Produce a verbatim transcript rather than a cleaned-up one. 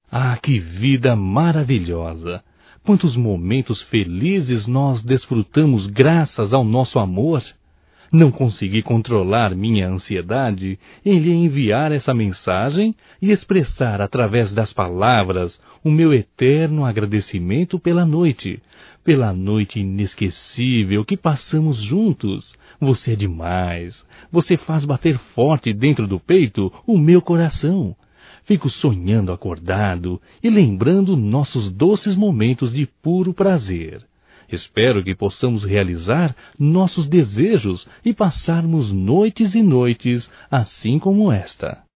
Ah, que vida maravilhosa! Quantos momentos felizes nós desfrutamos graças ao nosso amor! Não consegui controlar minha ansiedade em lhe enviar essa mensagem e expressar através das palavras o meu eterno agradecimento pela noite, pela noite inesquecível que passamos juntos. Você é demais. Você faz bater forte dentro do peito o meu coração. Fico sonhando acordado e lembrando nossos doces momentos de puro prazer. Espero que possamos realizar nossos desejos e passarmos noites e noites assim como esta.